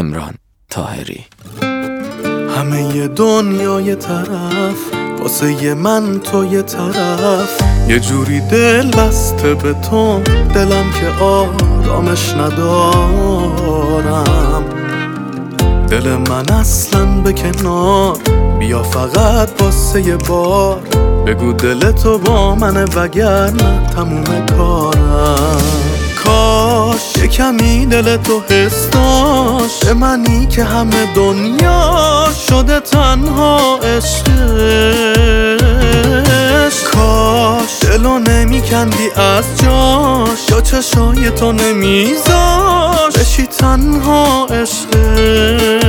کامران طاهری. همه دنیا یه طرف، واسه من تو یه طرف، یه جوری دل بسته به تو دلم که آرامش ندارم. دل من اصلا به کنار، بیا فقط واسه یه بار بگو دل تو با منه وگرنه تموم کارم. کاش یه کمی دل تو حس داشت به منی که همه دنیا شده تنها عشقش. کاش دلو نمی کندی از جاش یا چشای تو نمیذاش بشی تنها عشقش.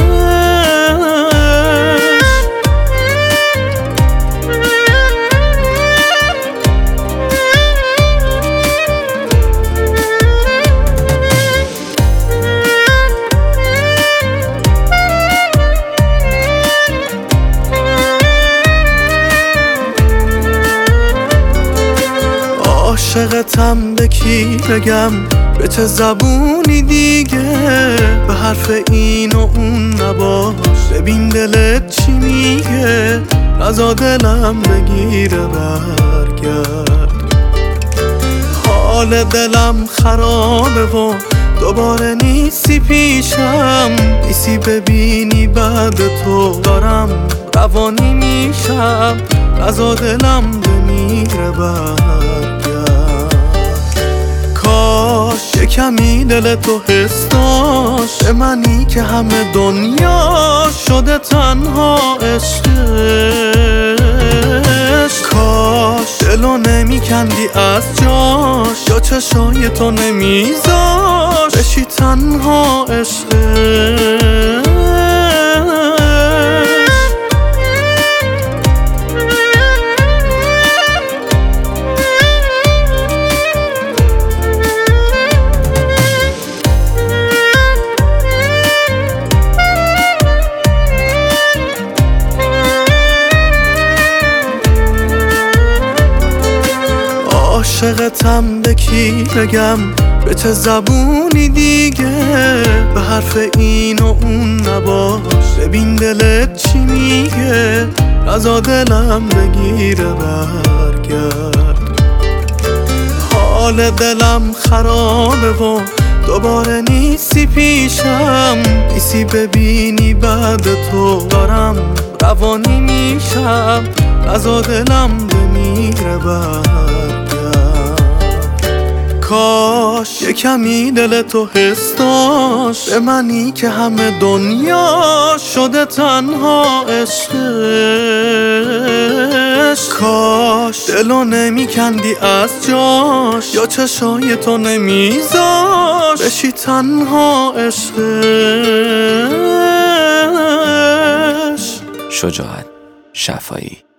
عاشقتم به کی بگم، به چه زبونی دیگه، به حرف این و اون نباش، ببین دلت چی میگه، نزا دلم بگیره برگرد. حال دلم خرابه و دوباره نیستی پیشم، نیستی ببینی بعد تو دارم روانی میشم، نزا دلم بمیره برگرد. کاش یه کمی دل تو حس داشت به منی که همه دنیا شده تنها عشقش. کاش دلو نمی کندی از جاش یا چشای تو نمیذاش بشی تنها عشقش. عاشقتم به کی بگم، به چه زبونی دیگه، به حرف این و اون نباش، ببین دلت چی میگه، نزا دلم بگیره برگرد. حال دلم خرابه و دوباره نیستی پیشم، نیستی ببینی بعد تو دارم روانی میشم، نزا دلم بمیره برگرد. کاش یه کمی دل تو حس داشت به منی که همه دنیا شده تنها عشقش. کاش دلو نمی کندی از جاش یا چشای تو نمیذاش بشی تنها عشقش. شجاعت شفایی.